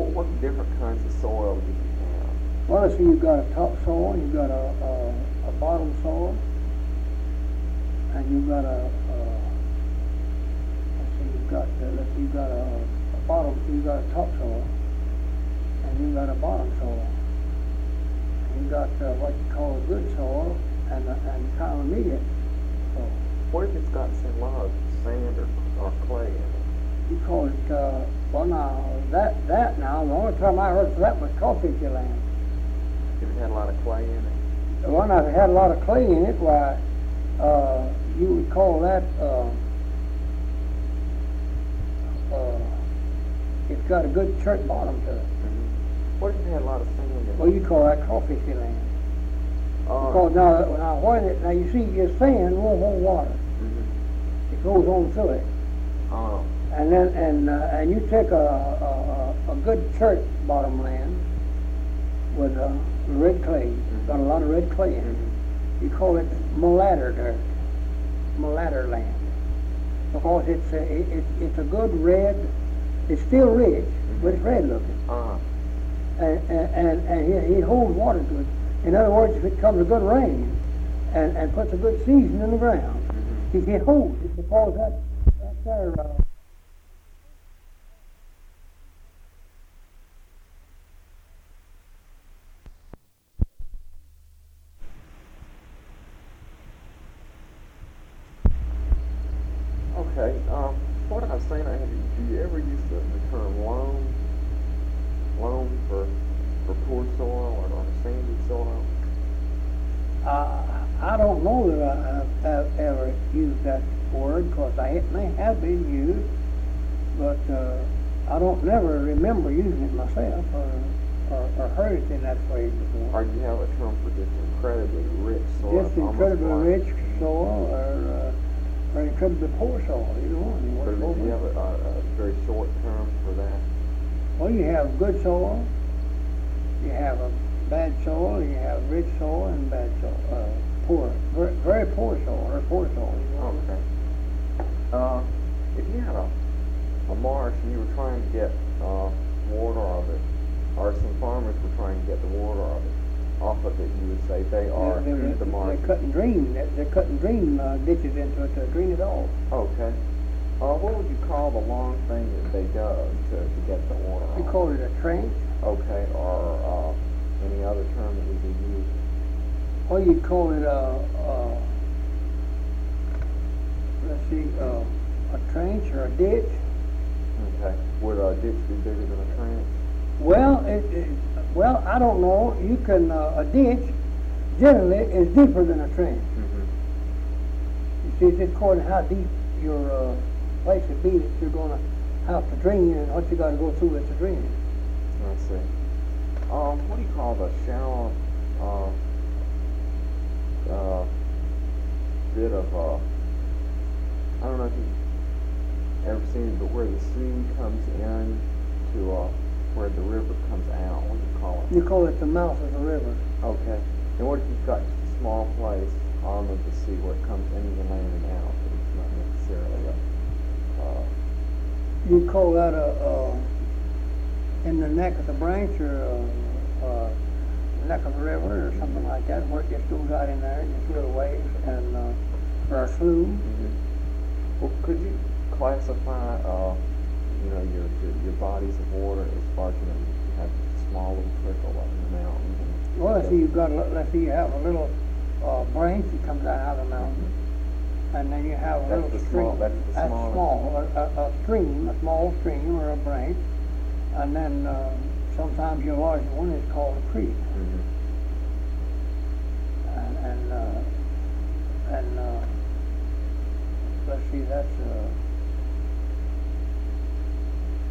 what different kinds of soil do you have? Well, let's see, you've got a topsoil, you've got a bottom soil, and you've got you've got a bottom, you've got a topsoil, and you've got a bottom soil. And you've got what you call a good soil and intermediate soil. What if it's got a lot of sand or clay in it? You call it, well now, the only term I heard for that was coffee land. If it had a lot of clay in it? Well, now, if it had a lot of clay in it, why, you would call that, it's got a good chert bottom to it. Mm-hmm. What if it had a lot of sand in it? Well, you call that coffee land. Because now you see, your sand won't hold water. Mm-hmm. It goes on through it. Oh. And then, and you take a good chert bottom land with red clay, got a lot of red clay in it. You call it mulatter dirt, mulatter land, because it's a good red. It's still rich, but it's red looking. And it holds water good. In other words, if it comes a good rain and puts a good season in the ground, it holds. It's because that's there. Okay. What I was saying, do you ever use the term loam for poor soil or sandy soil? I don't know that I've ever used that word, because it may have been used, but I don't never remember using it myself or heard it in that phrase before. Or do you have a term for just incredibly rich soil? Just incredibly rich soil or incredibly poor soil, either one. But do you have a very short term for that? Well, you have good soil, you have a bad soil, you have rich soil and bad soil, very poor soil or poor soil. Okay. If you had a marsh and you were trying to get water of it, or some farmers were trying to get the water of it off of it, you would say they are the marsh. They're cutting drain ditches into it to drain it off. Okay. What would you call the long thing that they dug to get the water off? You call it a trench? Okay, or any other term that would be used? Well, you'd call it a trench or a ditch. Okay. Would a ditch be bigger than a trench? Well, well, I don't know. You can a ditch generally is deeper than a trench. Mm-hmm. You see, it's according to how deep your place would be that you're going to have to drain and what you got to go through with the drainage. I see. What do you call the shallow bit of I don't know if you've ever seen it, but where the sea comes in to where the river comes out? What do you call it? You call it the mouth of the river. Okay. And what if you've got just a small place on the sea where it comes into the land and out, but it's not necessarily you call that in the neck of the branch or neck of the river or something like that, where it just goes out in there, just little waves, and or a slough. Mm-hmm. Well, could you classify, your bodies of water as far as, you have a small little trickle up in the mountains? Well, let's say you have a little branch that comes out of the mountain, and then you have a little stream. That's small. A stream, a small stream or a branch, and then sometimes your larger one is called a creek. Mm-hmm. And let's see, that's